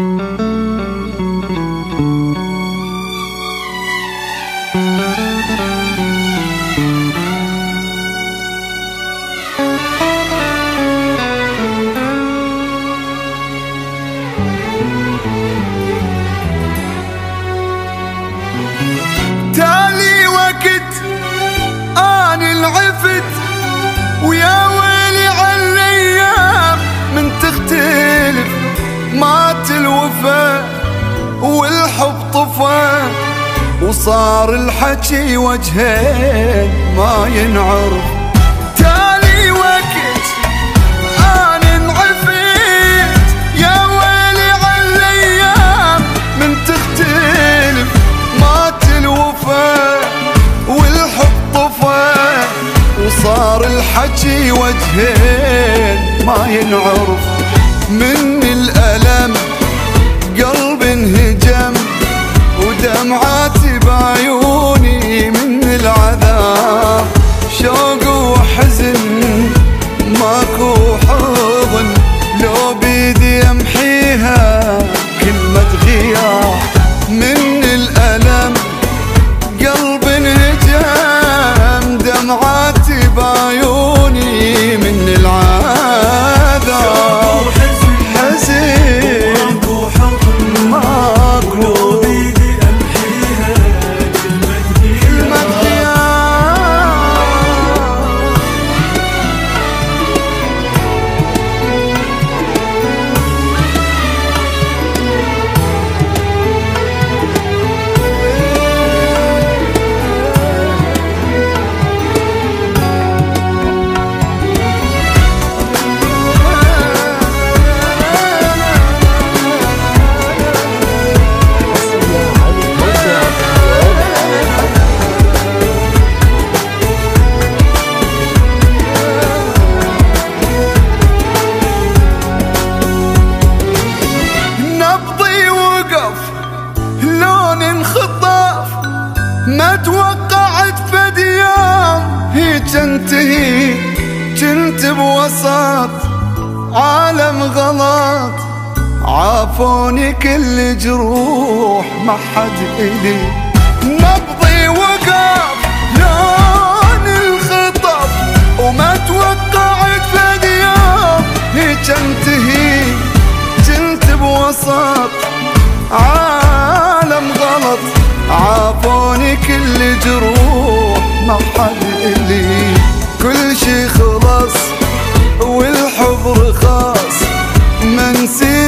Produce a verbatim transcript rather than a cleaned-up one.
تالي وقت اني العفت ويا ويلي عالايام من تختلف، مات الوفا والحب طفى وصار الحكي وجهين ما ينعرف. تالي وقت اني انعفت يا ويلي عالايام من تختلف، مات الوفا والحب طفى وصار الحكي وجهين ما ينعرف. من الألم قلب انهجم ودمعاتي بعيوني من العذاب، شوق وحزن ماكو حضن لو بيدي امحيها كلمة غياب. من الألم قلب انهجم دمعاتي بعيوني من العذاب، حزين ماكو حضن ماكو بيدي امحيها كلمة غياب. ما توقعت فد يوم هي تنتهي، كنت بوسط عالم غلط عافوني كل جروح ما حد إلي. نبضي وقف لون الخطف وما توقعت فد يوم هي تنتهي، كنت بوسط عالم غلط عافوني كل جروح ما حد إلي. كل شي خلص والحب رخاص ما نسيت